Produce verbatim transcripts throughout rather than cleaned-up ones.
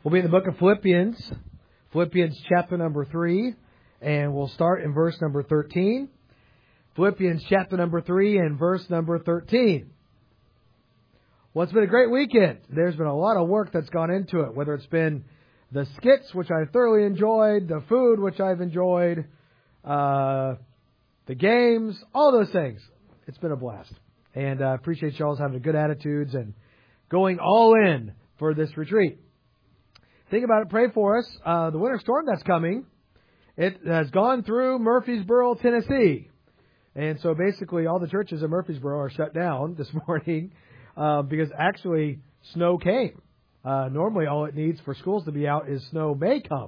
We'll be in the book of Philippians, Philippians chapter number three, and we'll start in verse number thirteen. Philippians chapter number three and verse number thirteen. Well, it's been a great weekend. There's been a lot of work that's gone into it, whether it's been the skits, which I thoroughly enjoyed, the food, which I've enjoyed, uh, the games, all those things. It's been a blast. And I uh, appreciate y'all's having good attitudes and going all in for this retreat. Think about it, pray for us. Uh, the winter storm that's coming, it has gone through Murfreesboro, Tennessee. And so basically all the churches in Murfreesboro are shut down this morning uh, because actually snow came. Uh, normally all it needs for schools to be out is snow may come.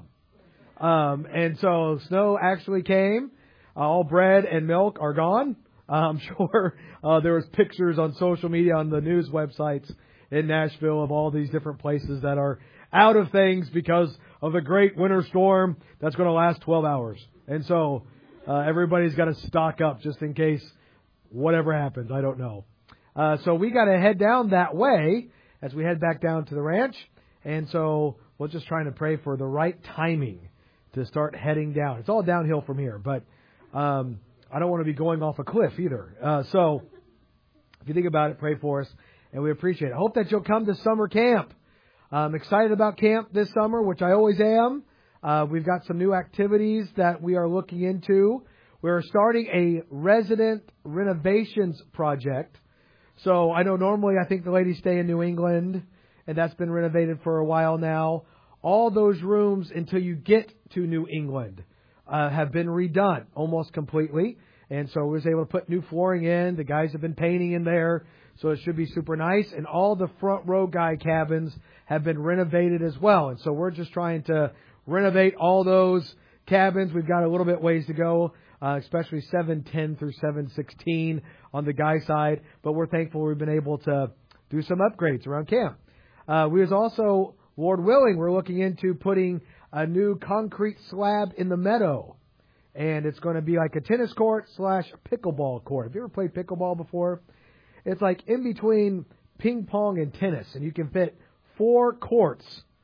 Um, and so snow actually came. Uh, all bread and milk are gone. Uh, I'm sure uh, there was pictures on social media, on the news websites in Nashville of all these different places that are out of things because of the great winter storm that's going to last twelve hours. And so uh, everybody's got to stock up just in case whatever happens. I don't know. Uh, so we got to head down that way as we head back down to the ranch. And so we're just trying to pray for the right timing to start heading down. It's all downhill from here, but um, I don't want to be going off a cliff either. Uh, so if you think about it, pray for us, and we appreciate it. I hope that you'll come to summer camp. I'm excited about camp this summer, which I always am. Uh, we've got some new activities that we are looking into. We're starting a resident renovations project. So I know normally I think the ladies stay in New England, and that's been renovated for a while now. All those rooms until you get to New England uh, have been redone almost completely. And so we was able to put new flooring in. The guys have been painting in there, so it should be super nice. And all the front row guy cabins have been renovated as well. And so we're just trying to renovate all those cabins. We've got a little bit ways to go, uh, especially seven ten through seven sixteen on the guy side. But we're thankful we've been able to do some upgrades around camp. Uh, we was also, Lord willing, we're looking into putting a new concrete slab in the meadow. And it's going to be like a tennis court slash pickleball court. Have you ever played pickleball before? It's like in between ping pong and tennis. And you can fit four courts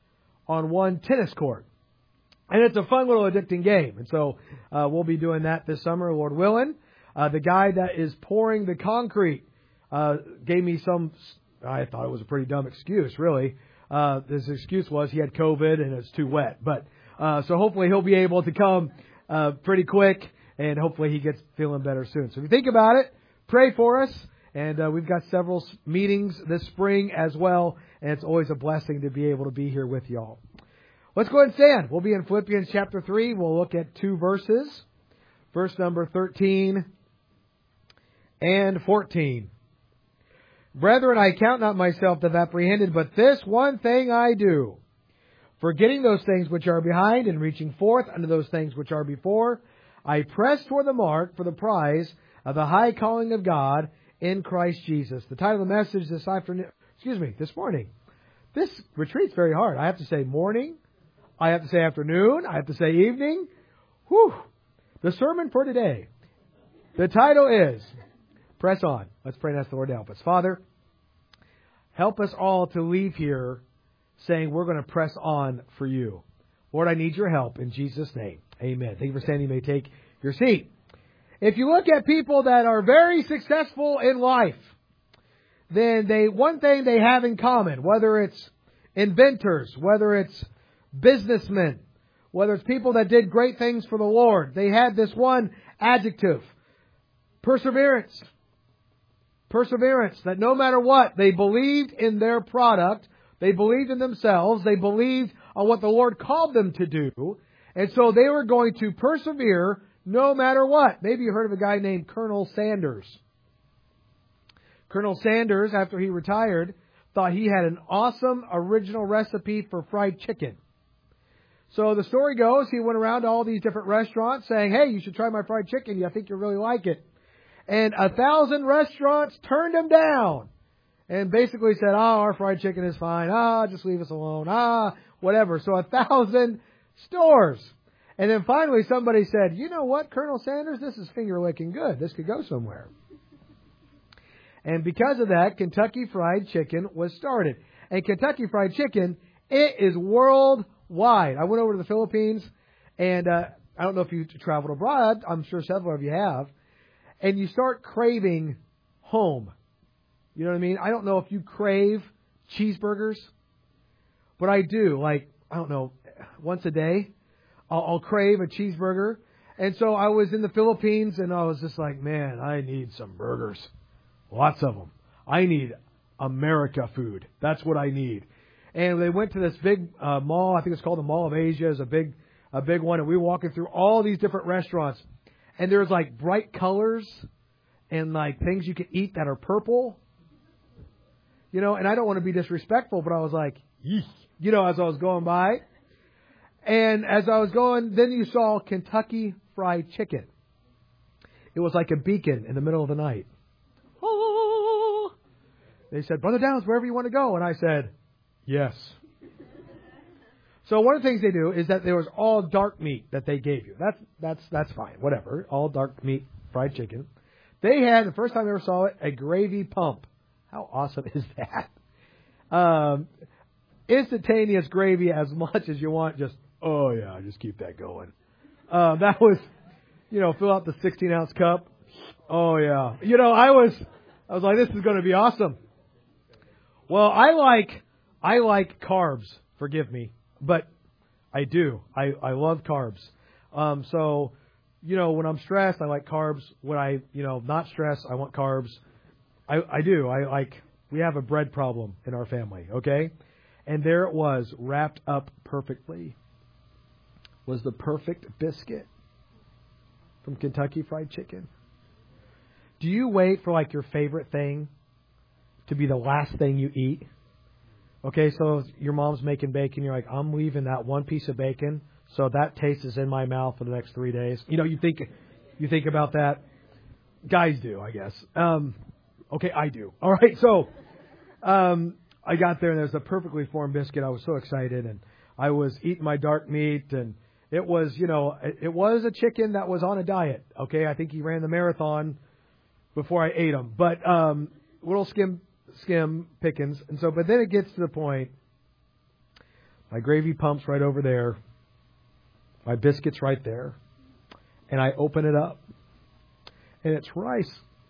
on one tennis court. And it's a fun little addicting game. And so uh, we'll be doing that this summer, Lord willing. Uh, the guy that is pouring the concrete uh, gave me some, I thought it was a pretty dumb excuse, really. Uh, his excuse was he had COVID and it's too wet. But uh, so hopefully he'll be able to come uh, pretty quick, and hopefully he gets feeling better soon. So if you think about it, pray for us. And uh, we've got several meetings this spring as well, and it's always a blessing to be able to be here with y'all. Let's go ahead and stand. We'll be in Philippians chapter three. We'll look at two verses, verse number thirteen and fourteen. Brethren, I count not myself to have apprehended, but this one thing I do, forgetting those things which are behind and reaching forth unto those things which are before, I press toward the mark for the prize of the high calling of God in Christ Jesus. The title of the message this afternoon, excuse me, this morning. This retreat's very hard. I have to say morning. I have to say afternoon. I have to say evening. Whew. The sermon for today. The title is Press On. Let's pray and ask the Lord to help us. Father, help us all to leave here saying we're going to press on for you. Lord, I need your help in Jesus' name. Amen. Thank you for standing. You may take your seat. If you look at people that are very successful in life, then they one thing they have in common, whether it's inventors, whether it's businessmen, whether it's people that did great things for the Lord, they had this one adjective, perseverance. Perseverance, that no matter what, they believed in their product, they believed in themselves, they believed on what the Lord called them to do, and so they were going to persevere no matter what. Maybe you heard of a guy named Colonel Sanders. Colonel Sanders, after he retired, thought he had an awesome original recipe for fried chicken. So the story goes, he went around to all these different restaurants saying, hey, you should try my fried chicken. I think you'll really like it. And a thousand restaurants turned him down and basically said, oh, our fried chicken is fine. Ah, just leave us alone. Ah, whatever. So a thousand stores. And then finally somebody said, you know what, Colonel Sanders, this is finger-licking good. This could go somewhere. And because of that, Kentucky Fried Chicken was started. And Kentucky Fried Chicken It is worldwide. I went over to the Philippines, and uh, I don't know if you traveled abroad. I'm sure several of you have. And you start craving home. You know what I mean? I don't know if you crave cheeseburgers, but I do. Like, I don't know, once a day, I'll, I'll crave a cheeseburger. And so I was in the Philippines, and I was just like, man, I need some burgers. Lots of them. I need America food. That's what I need. And they went to this big uh, mall. I think it's called the Mall of Asia. It's a big, a big one. And we were walking through all these different restaurants. And there's like bright colors and like things you can eat that are purple. You know, and I don't want to be disrespectful, but I was like, Yeesh. You know, as I was going by. And as I was going, then you saw Kentucky Fried Chicken. It was like a beacon in the middle of the night. Oh. They said, Brother Downs, wherever you want to go. And I said, yes. So one of the things they do is that there was all dark meat that they gave you. That's that's that's fine. Whatever. All dark meat fried chicken. They had, the first time I ever saw it, a gravy pump. How awesome is that? Um, instantaneous gravy as much as you want. Just, oh yeah, just keep that going. Uh, that was, you know, fill out the sixteen ounce cup. Oh yeah. You know, I was, I was like, this is going to be awesome. Well, I like, I like carbs. Forgive me. But I do. I, I love carbs. Um, so, you know, when I'm stressed, I like carbs. When I, you know, not stressed, I want carbs. I, I do. I like, we have a bread problem in our family, okay? And there it was, wrapped up perfectly. Was the perfect biscuit from Kentucky Fried Chicken. Do you wait for like your favorite thing to be the last thing you eat? Okay, so your mom's making bacon. You're like, I'm leaving that one piece of bacon, so that taste is in my mouth for the next three days. You know, you think, you think about that. Guys do, I guess. Um, okay, I do. All right, so um, I got there and there's a perfectly formed biscuit. I was so excited, and I was eating my dark meat, and it was, you know, it, it was a chicken that was on a diet. Okay, I think he ran the marathon before I ate him, but um, little skim. Skim pickings. And so, but then it gets to the point, my gravy pump's right over there, my biscuit's right there, and I open it up, and it's rice.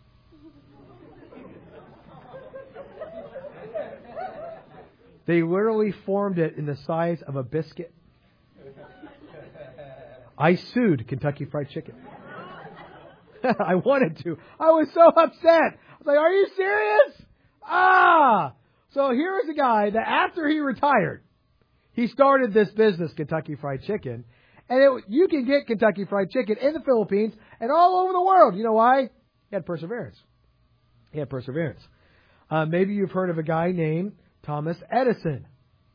They literally formed it in the size of a biscuit. I sued Kentucky Fried Chicken. I wanted to. I was so upset. I was like, are you serious? Ah! So here's a guy that after he retired, he started this business, Kentucky Fried Chicken. And it, you can get Kentucky Fried Chicken in the Philippines and all over the world. You know why? He had perseverance. He had perseverance. Uh, maybe you've heard of a guy named Thomas Edison.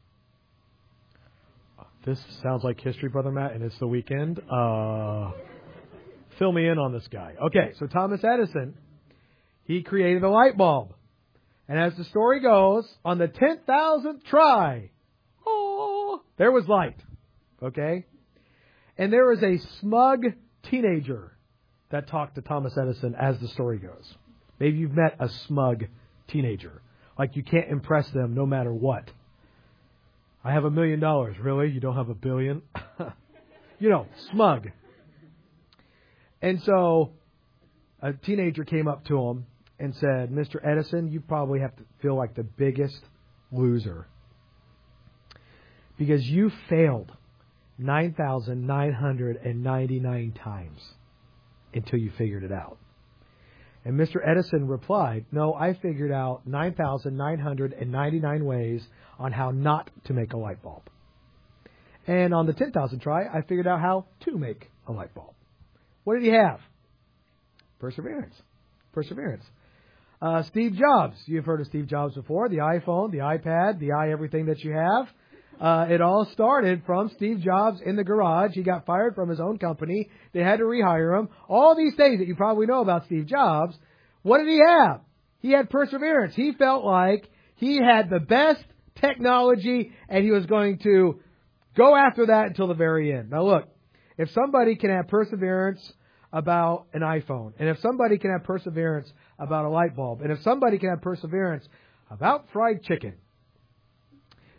This sounds like history, Brother Matt, and it's the weekend. Uh, fill me in on this guy. Okay, so Thomas Edison, he created a light bulb. And as the story goes, on the ten thousandth try, oh, there was light. Okay? And there was a smug teenager that talked to Thomas Edison as the story goes. Maybe you've met a smug teenager. Like you can't impress them no matter what. I have a million dollars. Really? You don't have a billion? You know, smug. And so a teenager came up to him and said, Mister Edison, you probably have to feel like the biggest loser because you failed nine thousand nine hundred ninety-nine times until you figured it out. And Mister Edison replied, no, I figured out nine thousand nine hundred ninety-nine ways on how not to make a light bulb. And on the ten thousandth try, I figured out how to make a light bulb. What did he have? Perseverance. Perseverance. Uh, Steve Jobs. You've heard of Steve Jobs before. The iPhone, the iPad, the i everything that you have. Uh, it all started from Steve Jobs in the garage. He got fired from his own company. They had to rehire him. All these things that you probably know about Steve Jobs. What did he have? He had perseverance. He felt like he had the best technology and he was going to go after that until the very end. Now look, if somebody can have perseverance about an iPhone, and if somebody can have perseverance about a light bulb, and if somebody can have perseverance about fried chicken,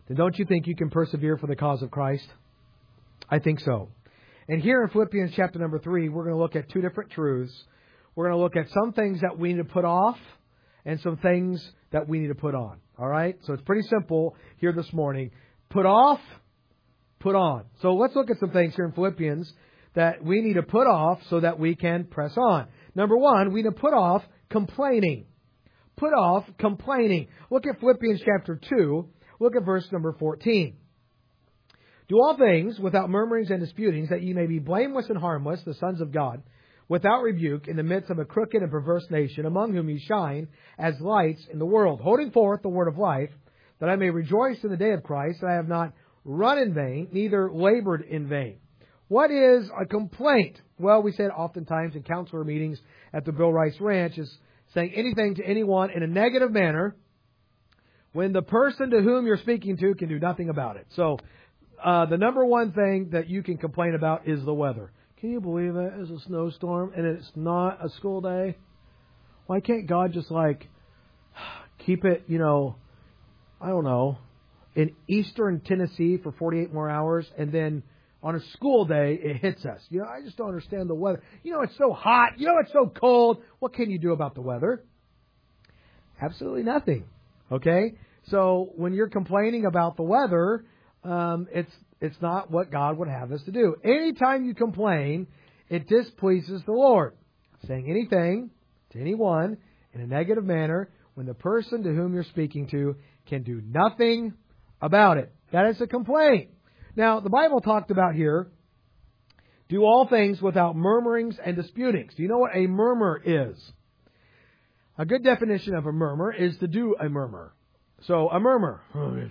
then don't you think you can persevere for the cause of Christ? I think so. And here in Philippians chapter number three, we're going to look at two different truths. We're going to look at some things that we need to put off and some things that we need to put on. All right? So it's pretty simple here this morning. Put off, put on. So let's look at some things here in Philippians that we need to put off so that we can press on. Number one, we need to put off complaining. Put off complaining. Look at Philippians chapter two. Look at verse number fourteen. Do all things without murmurings and disputings, that ye may be blameless and harmless, the sons of God, without rebuke, in the midst of a crooked and perverse nation, among whom ye shine as lights in the world, holding forth the word of life, that I may rejoice in the day of Christ, that I have not run in vain, neither labored in vain. What is a complaint? Well, we said oftentimes in counselor meetings at the Bill Rice Ranch is saying anything to anyone in a negative manner when the person to whom you're speaking to can do nothing about it. So, uh, the number one thing that you can complain about is the weather. Can you believe it? It's a snowstorm and it's not a school day. Why can't God just like keep it, you know, I don't know, in eastern Tennessee for forty-eight more hours, and then on a school day it hits us? You know, I just don't understand the weather. You know, it's so hot. You know, it's so cold. What can you do about the weather? Absolutely nothing. Okay? So when you're complaining about the weather, um, it's it's not what God would have us to do. Anytime you complain, it displeases the Lord. Saying anything to anyone in a negative manner when the person to whom you're speaking to can do nothing about it. That is a complaint. Now, the Bible talked about here, do all things without murmurings and disputings. Do you know what a murmur is? A good definition of a murmur is to do a murmur. So, a murmur.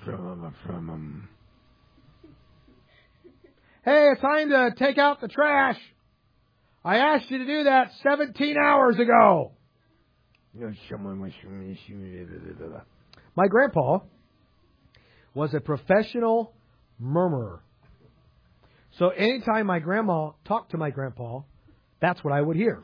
Hey, it's time to take out the trash. I asked you to do that seventeen hours ago. My grandpa was a professional murmurer. So anytime my grandma talked to my grandpa, that's what I would hear.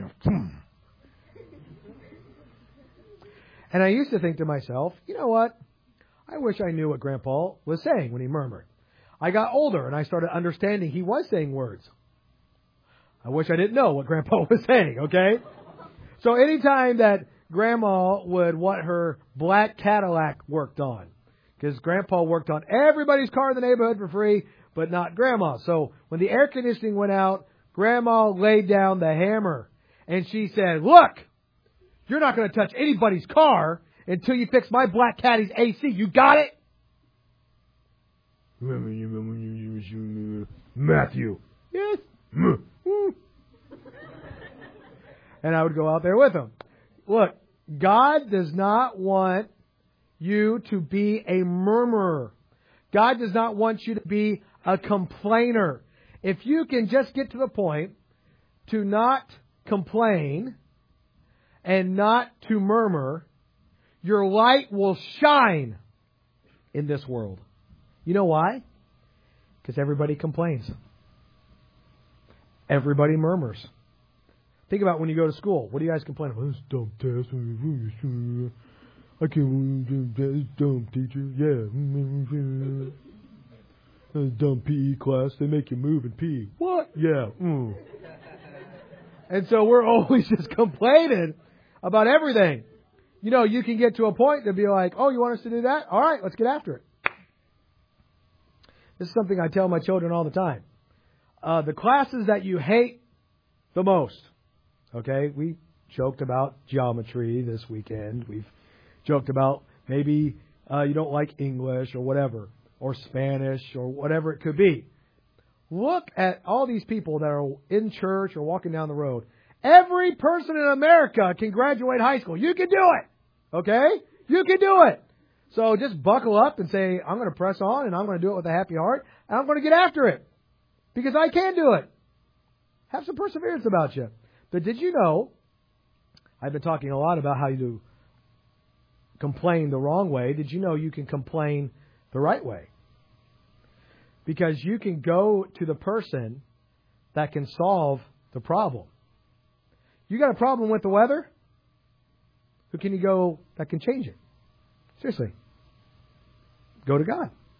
And I used to think to myself, you know what? I wish I knew what Grandpa was saying when he murmured. I got older and I started understanding he was saying words. I wish I didn't know what Grandpa was saying, okay? So anytime that Grandma would want her black Cadillac worked on, because Grandpa worked on everybody's car in the neighborhood for free, but not Grandma. So when the air conditioning went out, Grandma laid down the hammer and she said, look, you're not going to touch anybody's car until you fix my black Caddy's A C. You got it? Matthew. Yes. And I would go out there with him. Look, God does not want you to be a murmurer. God does not want you to be a complainer. If you can just get to the point to not complain and not to murmur, your light will shine in this world. You know why? Because everybody complains. Everybody murmurs. Think about when you go to school. What do you guys complain about? This dumb test. I can't. This dumb teacher. Yeah. This dumb P E class. They make you move and pee. What? Yeah. Mm. And so we're always just complaining about everything. You know, you can get to a point to be like, oh, you want us to do that? All right, let's get after it. This is something I tell my children all the time. Uh, the classes that you hate the most. Okay, we joked about geometry this weekend. We've joked about maybe uh, you don't like English or whatever, or Spanish or whatever it could be. Look at all these people that are in church or walking down the road. Every person in America can graduate high school. You can do it. Okay? You can do it. So just buckle up and say, I'm going to press on and I'm going to do it with a happy heart and I'm going to get after it. Because I can do it. Have some perseverance about you. But did you know, I've been talking a lot about how you complain the wrong way. Did you know you can complain the right way? Because you can go to the person that can solve the problem. You got a problem with the weather? Who can you go that can change it? Seriously. Go to God.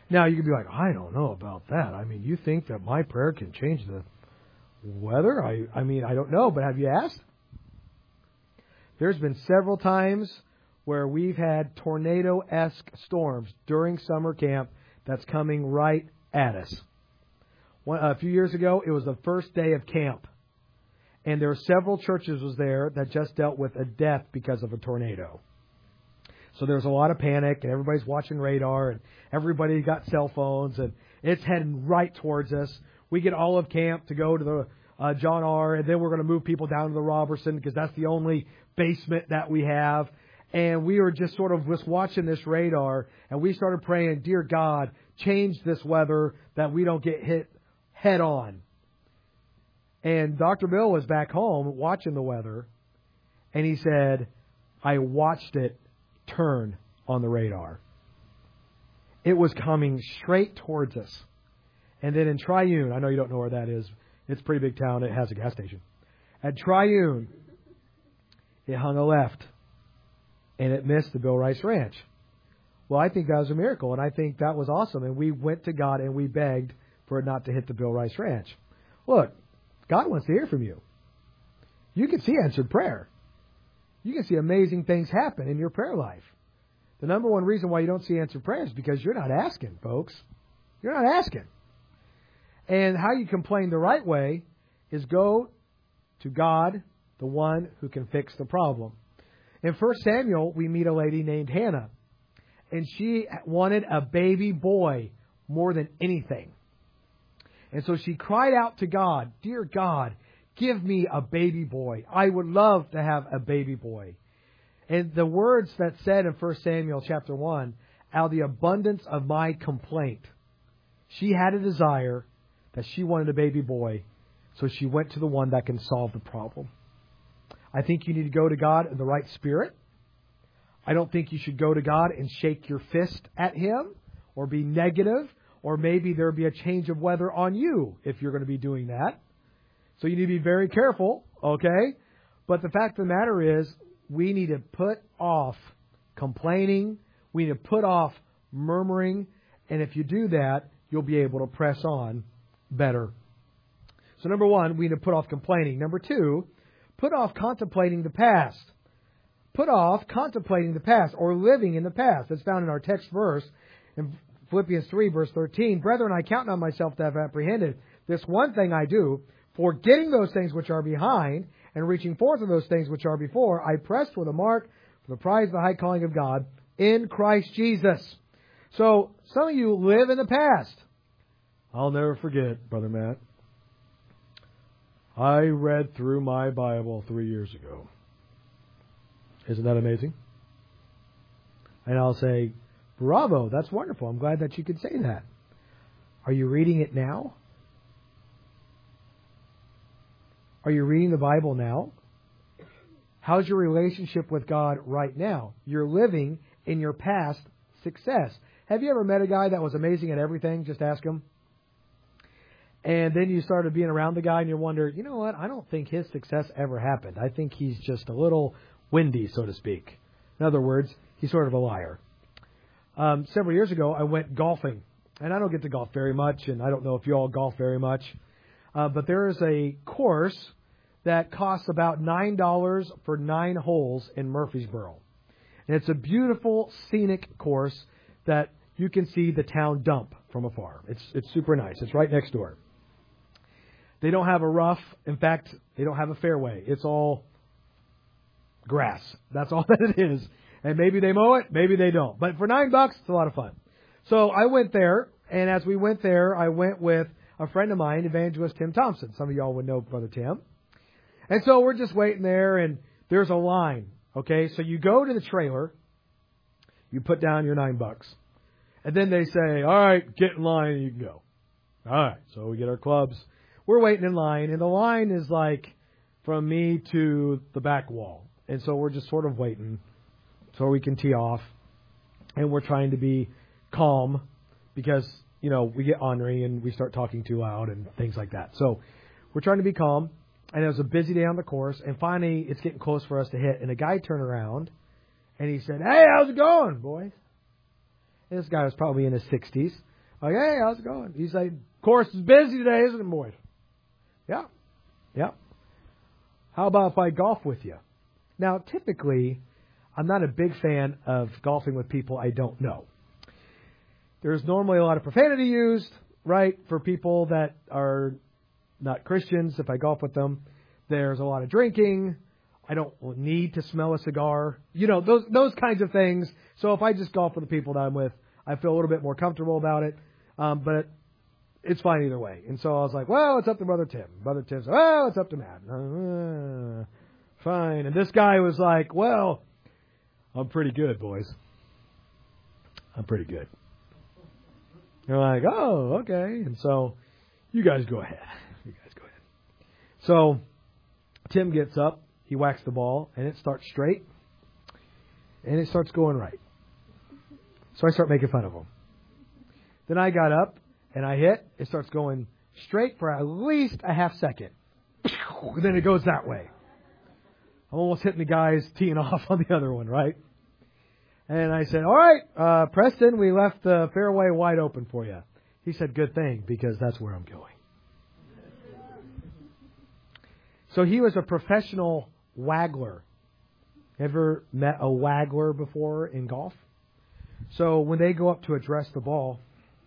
Now, you could be like, I don't know about that. I mean, you think that my prayer can change the weather? I, I mean, I don't know, but have you asked? There's been several times where we've had tornado-esque storms during summer camp that's coming right at us. One, a few years ago, it was the first day of camp. And there were several churches was there that just dealt with a death because of a tornado. So there was a lot of panic, and everybody's watching radar, and everybody got cell phones, and it's heading right towards us. We get all of camp to go to the uh, John R., and then we're going to move people down to the Robertson because that's the only basement that we have. And we were just sort of just watching this radar, and we started praying, dear God, change this weather that we don't get hit head on. And Doctor Bill was back home watching the weather, and he said, I watched it turn on the radar. It was coming straight towards us. And then in Triune, I know you don't know where that is. It's a pretty big town. It has a gas station. At Triune, it hung a left, and it missed the Bill Rice Ranch. Well, I think that was a miracle, and I think that was awesome. And we went to God and we begged for it not to hit the Bill Rice Ranch. Look, God wants to hear from you. You can see answered prayer. You can see amazing things happen in your prayer life. The number one reason why you don't see answered prayer is because you're not asking, folks. You're not asking. And how you complain the right way is go to God, the one who can fix the problem. In First Samuel, we meet a lady named Hannah. And she wanted a baby boy more than anything. And so she cried out to God, dear God, give me a baby boy. I would love to have a baby boy. And the words that said in First Samuel chapter one, out of the abundance of my complaint, she had a desire that she wanted a baby boy. So she went to the one that can solve the problem. I think you need to go to God in the right spirit. I don't think you should go to God and shake your fist at Him or be negative, or maybe there'll be a change of weather on you if you're going to be doing that. So you need to be very careful, okay? But the fact of the matter is, we need to put off complaining. We need to put off murmuring. And if you do that, you'll be able to press on better. So number one, we need to put off complaining. Number two, put off contemplating the past. Put off contemplating the past or living in the past. That's found in our text verse in Philippians three, verse thirteen. Brethren, I count not myself to have apprehended. This one thing I do, forgetting those things which are behind and reaching forth to those things which are before, I press for the mark for the prize of the high calling of God in Christ Jesus. So some of you live in the past. I'll never forget, Brother Matt. I read through my Bible three years ago. Isn't that amazing? And I'll say, bravo, that's wonderful. I'm glad that you could say that. Are you reading it now? Are you reading the Bible now? How's your relationship with God right now? You're living in your past success. Have you ever met a guy that was amazing at everything? Just ask him. And then you started being around the guy and you wonder, you know what? I don't think his success ever happened. I think he's just a little windy, so to speak. In other words, he's sort of a liar. Um, several years ago, I went golfing. And I don't get to golf very much, and I don't know if you all golf very much. Uh, but there is a course that costs about nine dollars for nine holes in Murfreesboro. And it's a beautiful, scenic course that you can see the town dump from afar. It's it's super nice. It's right next door. They don't have a rough. In fact, they don't have a fairway. It's all grass. That's all that it is. And maybe they mow it, maybe they don't. But for nine bucks, it's a lot of fun. So I went there, and as we went there, I went with a friend of mine, Evangelist Tim Thompson. Some of y'all would know Brother Tim. And so we're just waiting there, and there's a line. Okay, so you go to the trailer, you put down your nine bucks, and then they say, all right, get in line and you can go. All right, so we get our clubs. We're waiting in line, and the line is like from me to the back wall. And so we're just sort of waiting so we can tee off, and we're trying to be calm because, you know, we get ornery and we start talking too loud and things like that. So we're trying to be calm, and it was a busy day on the course, and finally it's getting close for us to hit, and a guy turned around, and he said, hey, how's it going, boys? And this guy was probably in his sixties, Like, hey, how's it going? He's like, course is busy today, isn't it, Boyd? Yeah. Yeah. How about if I golf with you? Now, typically, I'm not a big fan of golfing with people I don't know. There's normally a lot of profanity used, right, for people that are not Christians. If I golf with them, there's a lot of drinking. I don't need to smell a cigar. You know, those those kinds of things. So if I just golf with the people that I'm with, I feel a little bit more comfortable about it. Um, but it's fine either way. And so I was like, well, it's up to Brother Tim. Brother Tim said, well, it's up to Matt. Uh, fine. And this guy was like, well, I'm pretty good, boys. I'm pretty good. They're like, oh, okay. And so you guys go ahead. You guys go ahead. So Tim gets up. He whacks the ball, and it starts straight, and it starts going right. So I start making fun of him. Then I got up, and I hit. It starts going straight for at least a half second. And then it goes that way. I'm almost hitting the guys teeing off on the other one, right? And I said, all right, uh, Preston, we left the fairway wide open for you. He said, good thing, because that's where I'm going. So he was a professional waggler. Ever met a waggler before in golf? So when they go up to address the ball,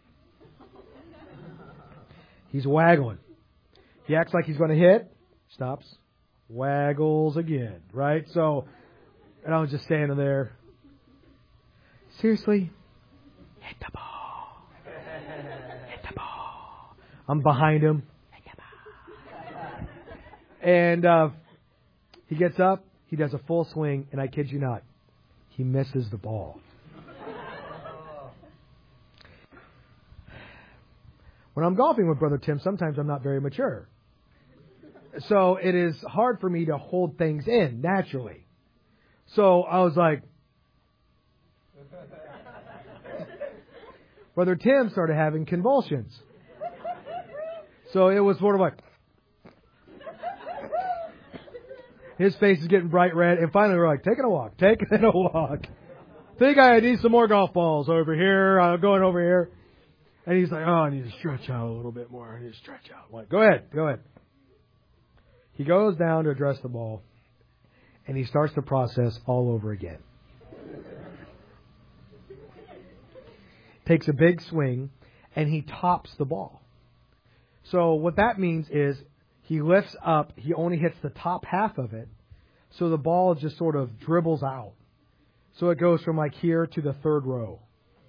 he's waggling. He acts like he's going to hit, stops, waggles again, right? So, and I was just standing there. Seriously? Hit the ball. Hit the ball. I'm behind him. Hit the ball. And uh, he gets up. He does a full swing, and I kid you not, he misses the ball. When I'm golfing with Brother Tim, sometimes I'm not very mature. So it is hard for me to hold things in naturally. So I was like, Brother Tim started having convulsions. So it was sort of like, his face is getting bright red. And finally we're like, taking a walk, taking a walk. Think I need some more golf balls over here. I'm going over here. And he's like, oh, I need to stretch out a little bit more. I need to stretch out. I'm like, go ahead, go ahead. He goes down to address the ball. And he starts the process all over again. Takes a big swing. And he tops the ball. So what that means is he lifts up. He only hits the top half of it. So the ball just sort of dribbles out. So it goes from like here to the third row.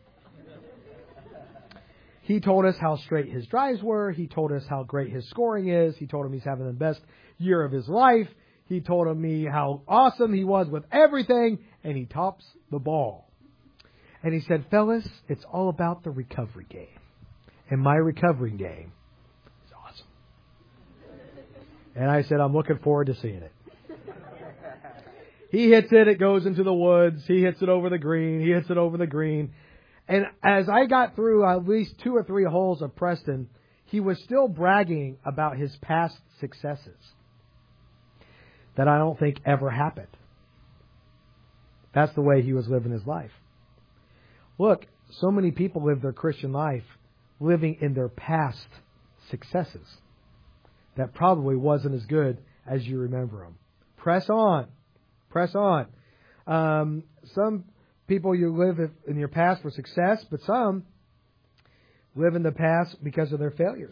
He told us how straight his drives were. He told us how great his scoring is. He told him he's having the best year of his life. He told me how awesome he was with everything. And he tops the ball. And he said, fellas, it's all about the recovery game. And my recovery game is awesome. And I said, I'm looking forward to seeing it. He hits it. It goes into the woods. He hits it over the green. He hits it over the green. And as I got through at least two or three holes of Preston, he was still bragging about his past successes that I don't think ever happened. That's the way he was living his life. Look, so many people live their Christian life living in their past successes that probably wasn't as good as you remember them. Press on. Press on. Um, some people you live in your past for success, but some live in the past because of their failures.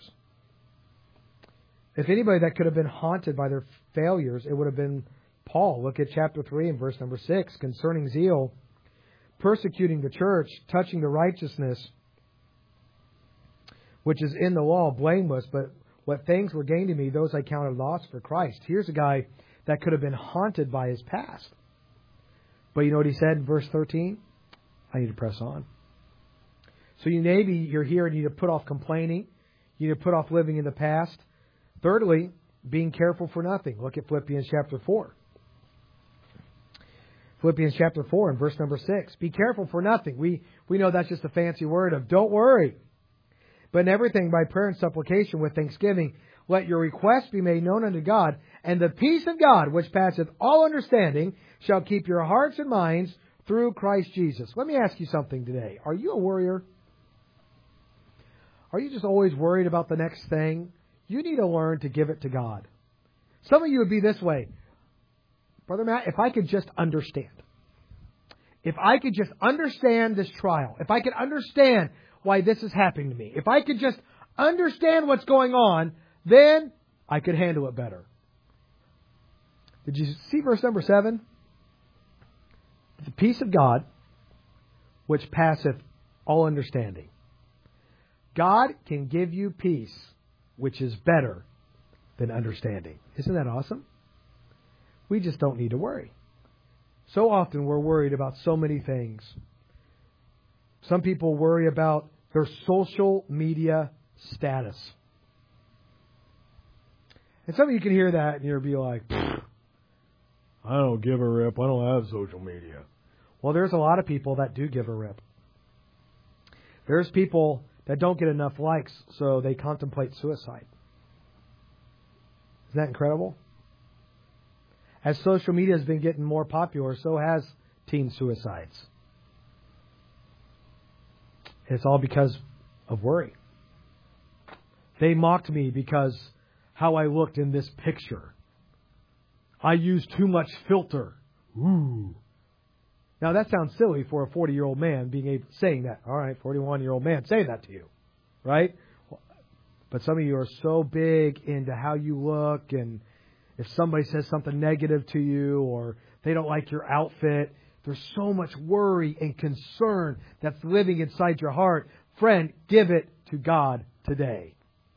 If anybody that could have been haunted by their failures, it would have been Paul. Look at chapter three and verse number six. Concerning zeal, persecuting the church, touching the righteousness which is in the law, blameless, but what things were gained to me, those I counted loss for Christ. Here's a guy that could have been haunted by his past. But you know what he said in verse thirteen? I need to press on. So you maybe you're here and you need to put off complaining. You need to put off living in the past. Thirdly, being careful for nothing. Look at Philippians chapter four. Philippians chapter four and verse number six. Be careful for nothing. We, we know that's just a fancy word of don't worry. But in everything by prayer and supplication with thanksgiving, let your requests be made known unto God, and the peace of God, which passeth all understanding, shall keep your hearts and minds through Christ Jesus. Let me ask you something today. Are you a worrier? Are you just always worried about the next thing? You need to learn to give it to God. Some of you would be this way. Brother Matt, if I could just understand. If I could just understand this trial. If I could understand why this is happening to me. If I could just understand what's going on, then I could handle it better. Did you see verse number seven? The peace of God, which passeth all understanding. God can give you peace, which is better than understanding. Isn't that awesome? We just don't need to worry. So often we're worried about so many things. Some people worry about their social media status. And some of you can hear that and you'll be like, I don't give a rip. I don't have social media. Well, there's a lot of people that do give a rip. There's people that don't get enough likes, so they contemplate suicide. Isn't that incredible? As social media has been getting more popular, so has teen suicides. It's all because of worry. They mocked me because how I looked in this picture. I used too much filter. Ooh. Now that sounds silly for a forty-year-old man being able, saying that. All right, forty-one-year-old man saying that to you, right? But some of you are so big into how you look, and if somebody says something negative to you or they don't like your outfit, there's so much worry and concern that's living inside your heart. Friend, give it to God today.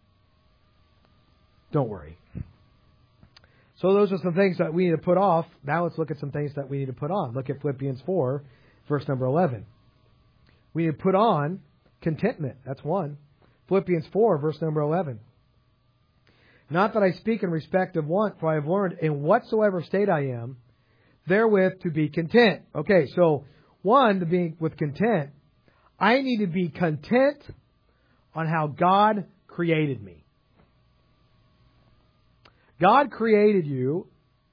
Don't worry. So those are some things that we need to put off. Now let's look at some things that we need to put on. Look at Philippians four, verse number eleven. We need to put on contentment. That's one. Philippians four, verse number eleven. Not that I speak in respect of want, for I have learned in whatsoever state I am, therewith to be content. Okay, so one, to be with content, I need to be content on how God created me. God created you,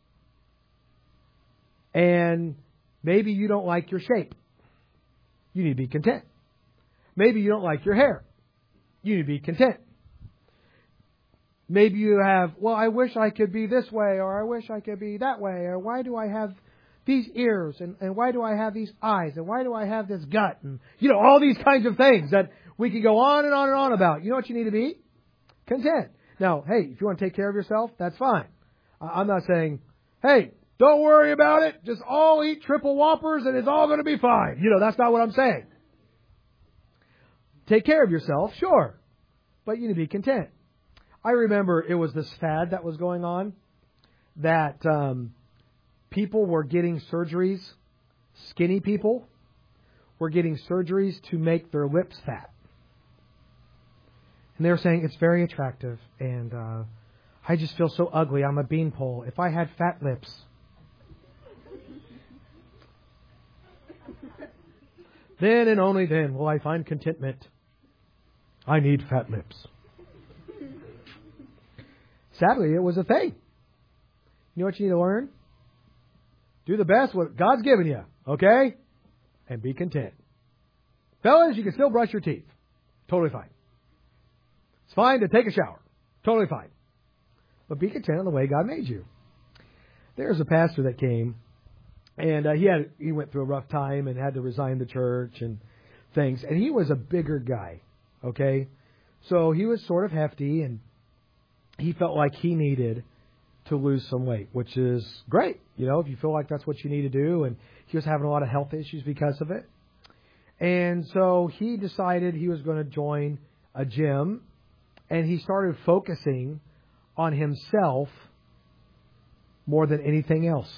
and maybe you don't like your shape. You need to be content. Maybe you don't like your hair. You need to be content. Maybe you have, well, I wish I could be this way, or I wish I could be that way, or why do I have these ears, and, and why do I have these eyes, and why do I have this gut, and, you know, all these kinds of things that we can go on and on and on about. You know what you need to be? Content. Now, hey, if you want to take care of yourself, that's fine. I'm not saying, hey, don't worry about it. Just all eat triple whoppers and it's all going to be fine. You know, that's not what I'm saying. Take care of yourself, sure. But you need to be content. I remember it was this fad that was going on that um, people were getting surgeries. Skinny people were getting surgeries to make their lips fat. And they were saying, it's very attractive, and uh, I just feel so ugly. I'm a beanpole. If I had fat lips. Then and only then will I find contentment. I need fat lips. Sadly, it was a thing. You know what you need to learn? Do the best what God's given you, okay? And be content. Fellas, you can still brush your teeth. Totally fine. It's fine to take a shower. Totally fine. But be content on the way God made you. There's a pastor that came, and uh, he had he went through a rough time and had to resign the church and things. And he was a bigger guy, okay? So he was sort of hefty, and he felt like he needed to lose some weight, which is great. You know, if you feel like that's what you need to do. And he was having a lot of health issues because of it. And so he decided he was going to join a gym. And he started focusing on himself more than anything else.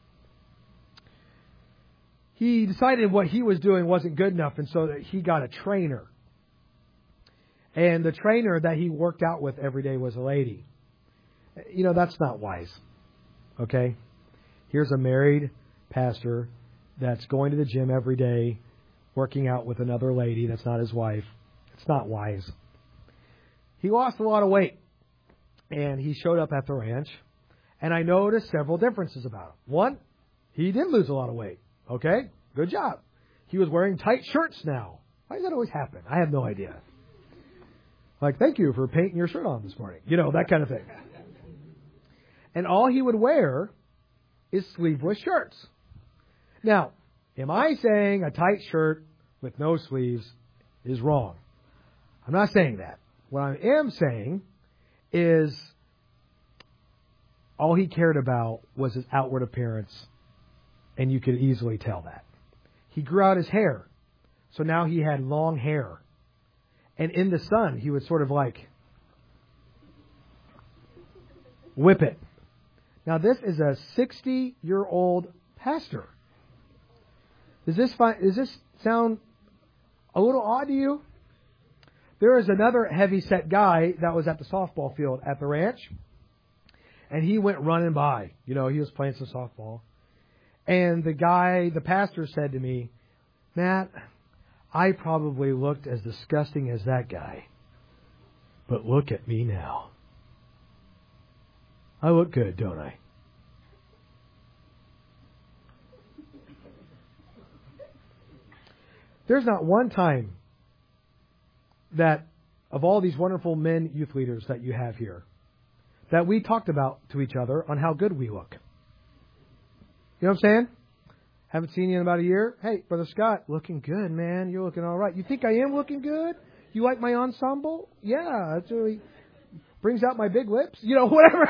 He decided what he was doing wasn't good enough, and so he got a trainer. And the trainer that he worked out with every day was a lady. You know, that's not wise. Okay? Here's a married pastor that's going to the gym every day, working out with another lady that's not his wife. It's not wise. He lost a lot of weight, and he showed up at the ranch, and I noticed several differences about him. One, he did lose a lot of weight. Okay, good job. He was wearing tight shirts now. Why does that always happen? I have no idea. Like, thank you for painting your shirt on this morning. You know, that kind of thing. And all he would wear is sleeveless shirts. Now, am I saying a tight shirt with no sleeves is wrong? I'm not saying that. What I am saying is all he cared about was his outward appearance, and you could easily tell that. He grew out his hair, so now he had long hair. And in the sun, he would sort of like whip it. Now, this is a sixty-year-old pastor. Does this find, does this sound a little odd to you? There is another heavy-set guy that was at the softball field at the ranch, and he went running by. You know, he was playing some softball. And the guy, the pastor said to me, Matt, I probably looked as disgusting as that guy, but look at me now. I look good, don't I? There's not one time that of all these wonderful men youth leaders that you have here, that we talked about to each other on how good we look. You know what I'm saying? Haven't seen you in about a year. Hey, Brother Scott, looking good, man. You're looking all right. You think I am looking good? You like my ensemble? Yeah, it really brings out my big lips. You know, whatever.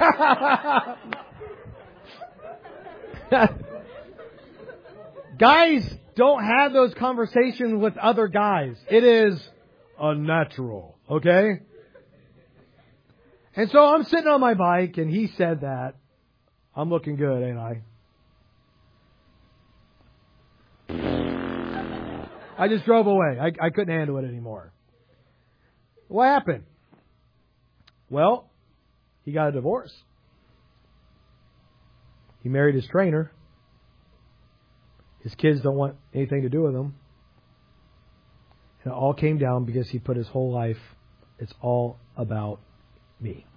Guys don't have those conversations with other guys. It is unnatural, okay? And so I'm sitting on my bike, and he said that. I'm looking good, ain't I? I just drove away. I, I couldn't handle it anymore. What happened? Well, he got a divorce. He married his trainer. His kids don't want anything to do with him. And it all came down because he put his whole life, it's all about me.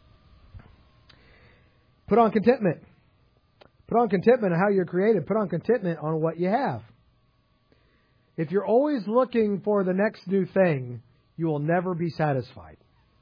Put on contentment. Put on contentment on how you're created. Put on contentment on what you have. If you're always looking for the next new thing, you will never be satisfied.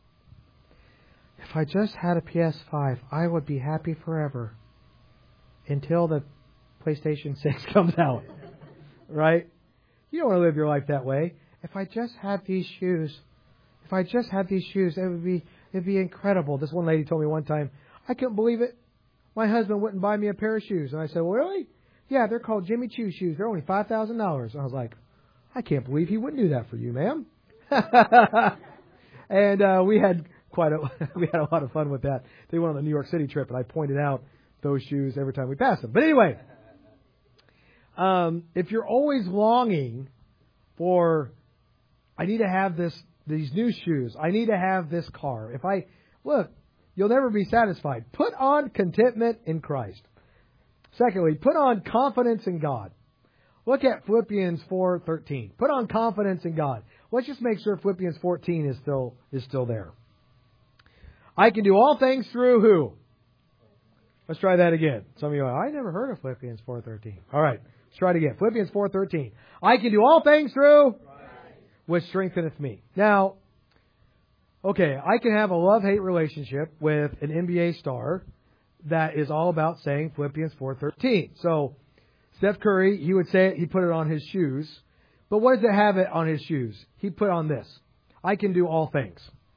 If I just had a P S five, I would be happy forever until the PlayStation six comes out. Right? You don't want to live your life that way. If I just had these shoes, if I just had these shoes, it would be it'd be incredible. This one lady told me one time, I couldn't believe it. My husband wouldn't buy me a pair of shoes. And I said, well, really? Yeah, they're called Jimmy Choo shoes. They're only five thousand dollars. I was like, I can't believe he wouldn't do that for you, ma'am. And uh, we had quite a we had a lot of fun with that. They went on the New York City trip, and I pointed out those shoes every time we passed them. But anyway, um, if you're always longing for, I need to have this these new shoes. I need to have this car. If I look, you'll never be satisfied. Put on contentment in Christ. Secondly, put on confidence in God. Look at Philippians four thirteen. Put on confidence in God. Let's just make sure Philippians fourteen is still is still there. I can do all things through who? Let's try that again. Some of you are, I never heard of Philippians four thirteen. All right, let's try it again. Philippians four thirteen. I can do all things through which strengtheneth me. Now, okay, I can have a love-hate relationship with an N B A star that is all about saying Philippians four thirteen. So, Steph Curry, he would say it, he put it on his shoes. But what does it have it on his shoes? He put on this. I can do all things.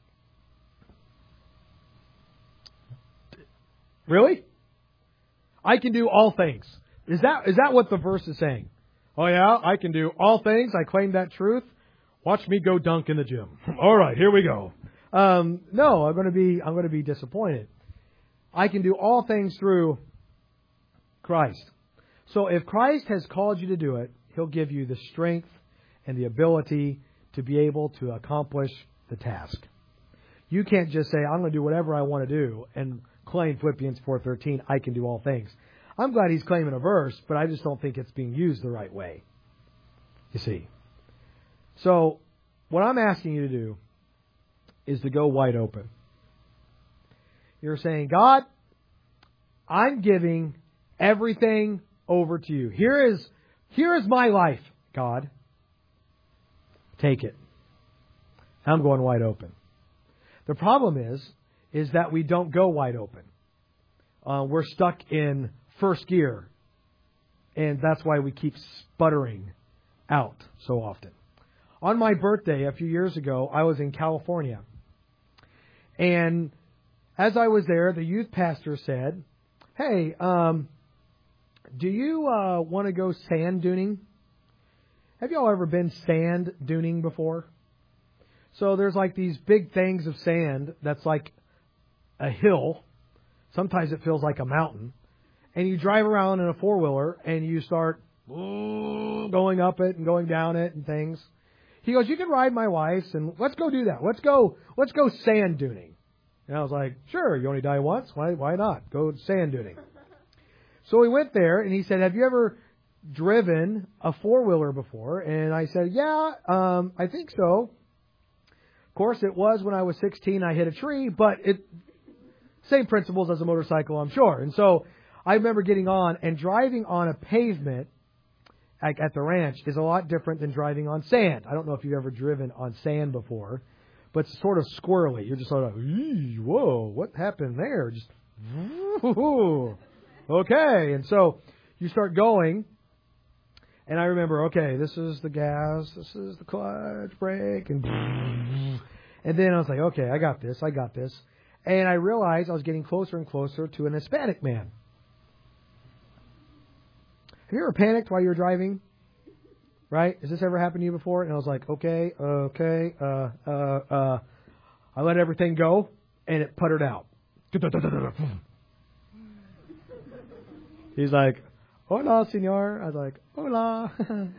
Really? I can do all things. Is that is that what the verse is saying? Oh yeah, I can do all things. I claim that truth. Watch me go dunk in the gym. All right, here we go. Um, no, I'm going to be I'm going to be disappointed. I can do all things through Christ. So if Christ has called you to do it, He'll give you the strength and the ability to be able to accomplish the task. You can't just say, I'm going to do whatever I want to do and claim Philippians four thirteen, I can do all things. I'm glad he's claiming a verse, but I just don't think it's being used the right way. You see. So what I'm asking you to do is to go wide open. You're saying, God, I'm giving everything over to you. Here is, here is my life, God. Take it. I'm going wide open. The problem is, is that we don't go wide open. Uh, we're stuck in first gear. And that's why we keep sputtering out so often. On my birthday a few years ago, I was in California. And as I was there, the youth pastor said, hey, um, do you uh, want to go sand duning? Have y'all ever been sand duning before? So there's like these big things of sand that's like a hill. Sometimes it feels like a mountain. And you drive around in a four-wheeler and you start going up it and going down it and things. He goes, you can ride my wife's and let's go do that. Let's go, let's go sand duning. And I was like, sure, you only die once. Why, why not? Go sand duning. So we went there and he said, have you ever driven a four-wheeler before? And I said, yeah, um, I think so. Of course, it was when I was sixteen, I hit a tree, but it, same principles as a motorcycle, I'm sure. And so I remember getting on and driving on a pavement at, at the ranch is a lot different than driving on sand. I don't know if you've ever driven on sand before, but it's sort of squirrely. You're just sort of, whoa, what happened there? Just, okay. And so you start going, and I remember, okay, this is the gas, this is the clutch, brake, and and then I was like, okay, I got this, I got this. And I realized I was getting closer and closer to an Hispanic man. Have you ever panicked while you were driving? Right? Has this ever happened to you before? And I was like, okay, okay, uh, uh, uh, I let everything go, and it puttered out. He's like, hola, senor. I was like, hola.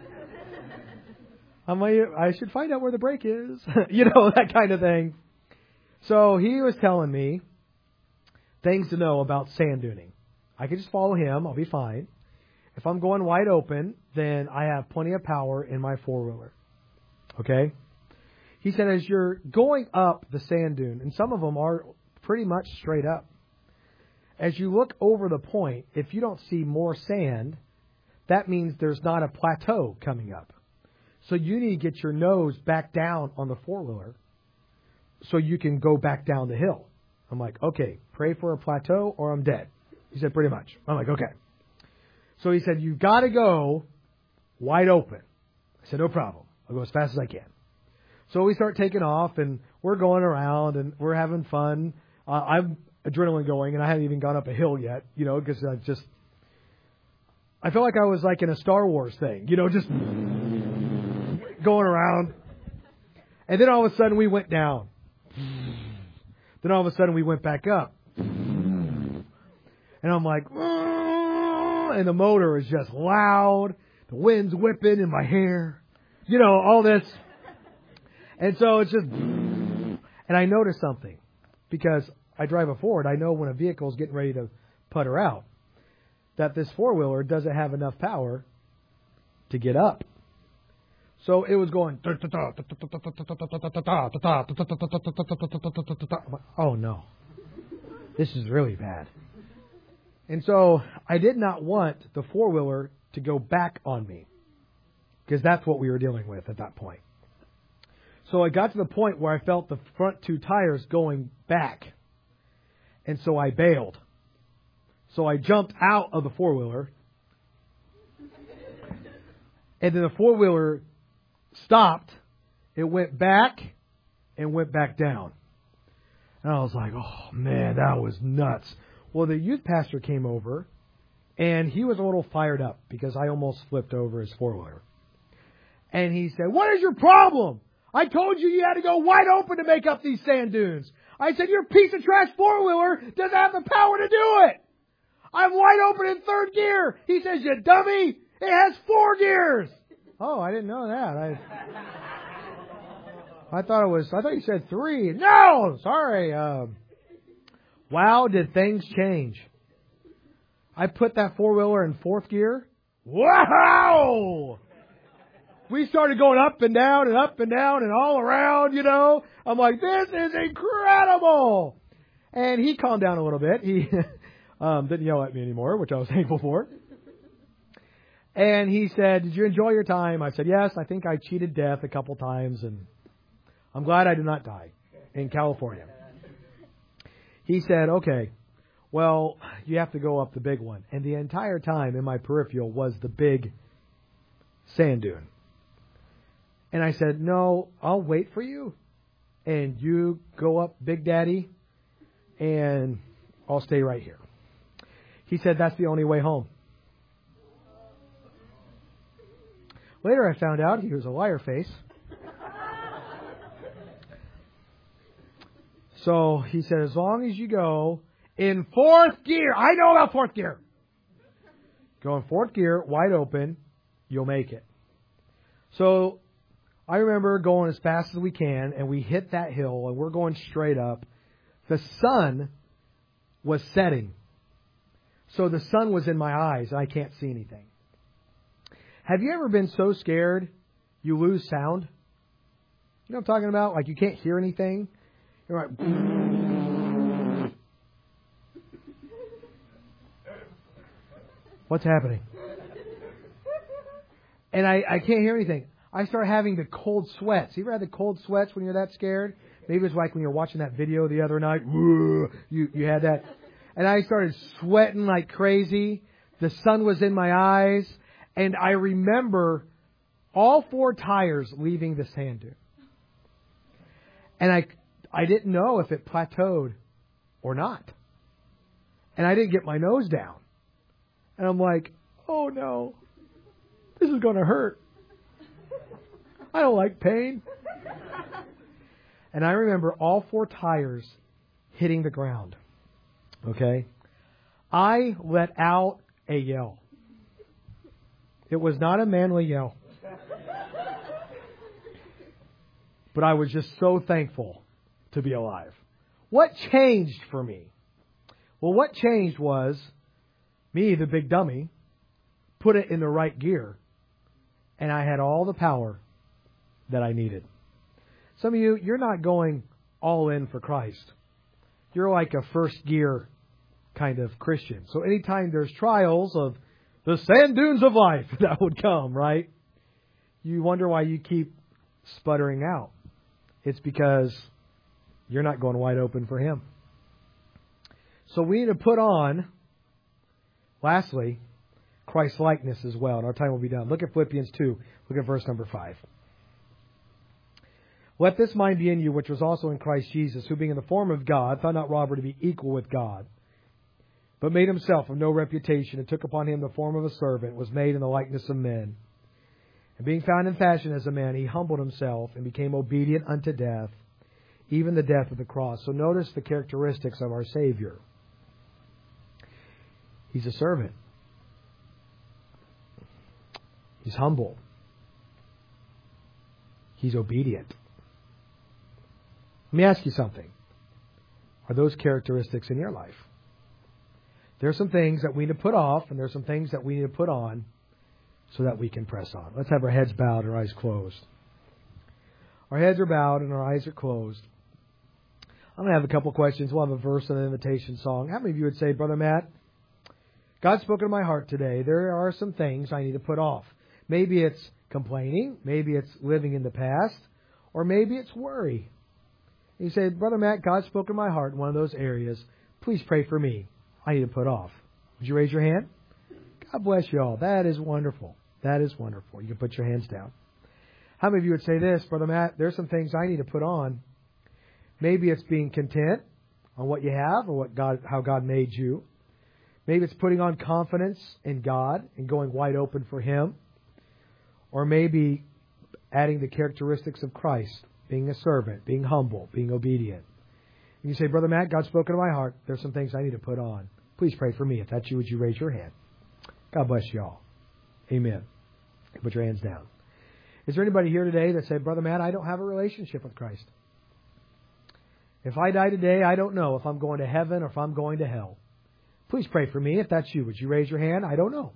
I'm like, I should find out where the brake is. You know, that kind of thing. So he was telling me things to know about sand duning. I can just follow him. I'll be fine. If I'm going wide open, then I have plenty of power in my four-wheeler. Okay? He said as you're going up the sand dune, and some of them are pretty much straight up, as you look over the point, if you don't see more sand, that means there's not a plateau coming up. So you need to get your nose back down on the four-wheeler so you can go back down the hill. I'm like, okay, pray for a plateau or I'm dead. He said, pretty much. I'm like, okay. So he said, you've got to go wide open. I said, no problem. I'll go as fast as I can. So we start taking off, and we're going around, and we're having fun. Uh, I'm adrenaline going, and I haven't even gone up a hill yet, you know, because I just, I feel like I was like in a Star Wars thing, you know, just going around. And then all of a sudden we went down. Then all of a sudden we went back up. And I'm like, and the motor is just loud. The wind's whipping in my hair. You know, all this. And so it's just, and I noticed something. Because I drive a Ford, I know when a vehicle is getting ready to putter out, that this four-wheeler doesn't have enough power to get up. So it was going, oh no, this is really bad. And so I did not want the four-wheeler to go back on me, because that's what we were dealing with at that point. So I got to the point where I felt the front two tires going back. And so I bailed. So I jumped out of the four-wheeler. And then the four-wheeler stopped. It went back and went back down. And I was like, oh, man, that was nuts. Well, the youth pastor came over, and he was a little fired up because I almost flipped over his four-wheeler. And he said, what is your problem? I told you you had to go wide open to make up these sand dunes. I said, your piece of trash four-wheeler doesn't have the power to do it. I'm wide open in third gear. He says, you dummy, it has four gears. Oh, I didn't know that. I I thought it was, I thought you said three. No, sorry. Um, wow, did things change. I put that four-wheeler in fourth gear. Wow! We started going up and down and up and down and all around, you know. I'm like, this is incredible. And he calmed down a little bit. He um, didn't yell at me anymore, which I was thankful for. And he said, did you enjoy your time? I said, yes, I think I cheated death a couple times, and I'm glad I did not die in California. he said, okay, well, you have to go up the big one. And the entire time in my peripheral was the big sand dune. And I said, no, I'll wait for you. And you go up, Big Daddy, and I'll stay right here. He said, that's the only way home. Later I found out he was a liar face. So he said, as long as you go in fourth gear, I know about fourth gear. Go in fourth gear, wide open, you'll make it. So I remember going as fast as we can, and we hit that hill, and we're going straight up. The sun was setting. So the sun was in my eyes, and I can't see anything. Have you ever been so scared you lose sound? You know what I'm talking about? Like you can't hear anything. You're like, what's happening? And I, I can't hear anything. I start having the cold sweats. You ever had the cold sweats when you're that scared? Maybe it's like when you were watching that video the other night. You, you had that. And I started sweating like crazy. The sun was in my eyes. And I remember all four tires leaving the sand dune. And I, I didn't know if it plateaued or not. And I didn't get my nose down. And I'm like, oh no, this is going to hurt. I don't like pain. And I remember all four tires hitting the ground. Okay? I let out a yell. It was not a manly yell. But I was just so thankful to be alive. What changed for me? Well, what changed was me, the big dummy, put it in the right gear. And I had all the power that I needed. Some of you, you're not going all in for Christ. You're like a first gear kind of Christian. So anytime there's trials of the sand dunes of life that would come, right? You wonder why you keep sputtering out. It's because you're not going wide open for Him. So we need to put on, lastly, Christ's likeness as well. And our time will be done. Look at Philippians two. Look at verse number five. Let this mind be in you, which was also in Christ Jesus, who being in the form of God, thought not robbery to be equal with God, but made himself of no reputation, and took upon him the form of a servant, was made in the likeness of men. And being found in fashion as a man, he humbled himself and became obedient unto death, even the death of the cross. So notice the characteristics of our Savior. He's a servant. He's humble. He's obedient. Let me ask you something. Are those characteristics in your life? There are some things that we need to put off, and there are some things that we need to put on so that we can press on. Let's have our heads bowed and our eyes closed. Our heads are bowed and our eyes are closed. I'm going to have a couple questions. We'll have a verse and an invitation song. How many of you would say, Brother Matt, God's spoken to my heart today. There are some things I need to put off. Maybe it's complaining. Maybe it's living in the past. Or maybe it's worry. You say, Brother Matt, God's spoken to my heart in one of those areas. Please pray for me. I need to put off. Would you raise your hand? God bless you all. That is wonderful. That is wonderful. You can put your hands down. How many of you would say this, Brother Matt, there's some things I need to put on. Maybe it's being content on what you have or what God, how God made you. Maybe it's putting on confidence in God and going wide open for Him. Or maybe adding the characteristics of Christ, being a servant, being humble, being obedient. And you say, Brother Matt, God's spoken to my heart. There's some things I need to put on. Please pray for me. If that's you, would you raise your hand? God bless you all. Amen. Put your hands down. Is there anybody here today that said, Brother Matt, I don't have a relationship with Christ? If I die today, I don't know if I'm going to heaven or if I'm going to hell. Please pray for me. If that's you, would you raise your hand? I don't know.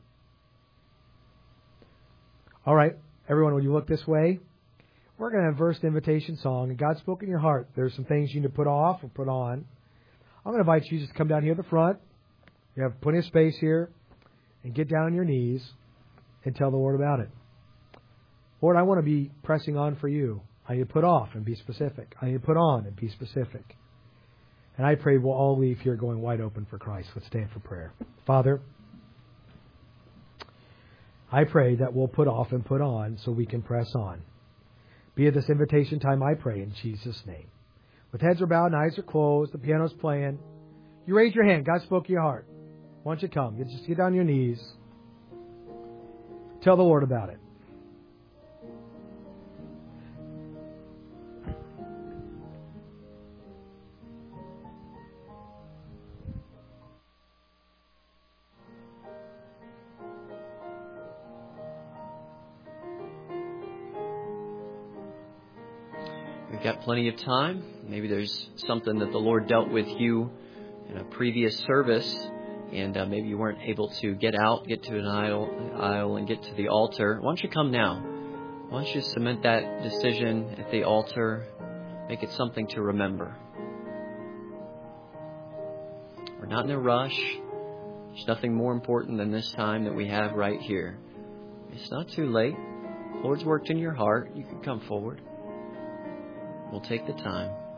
All right. Everyone, will you look this way? We're going to have verse invitation song. And God spoke in your heart. There's some things you need to put off or put on. I'm going to invite you just to come down here at the front. You have plenty of space here. And get down on your knees and tell the Lord about it. Lord, I want to be pressing on for you. I need to put off and be specific. I need to put on and be specific. And I pray we'll all leave here going wide open for Christ. Let's stand for prayer. Father, I pray that we'll put off and put on so we can press on. Be at this invitation time, I pray, in Jesus' name. With heads are bowed and eyes are closed, the piano's playing. You raise your hand. God spoke to your heart. Why don't you come? You just get down on your knees. Tell the Lord about it. We've got plenty of time. Maybe there's something that the Lord dealt with you in a previous service, and uh, maybe you weren't able to get out, get to an aisle, aisle and get to the altar. Why don't you come now? Why don't you cement that decision at the altar? Make it something to remember. We're not in a rush. There's nothing more important than this time that we have right here. It's not too late. The Lord's worked in your heart. You can come forward. We'll take the time.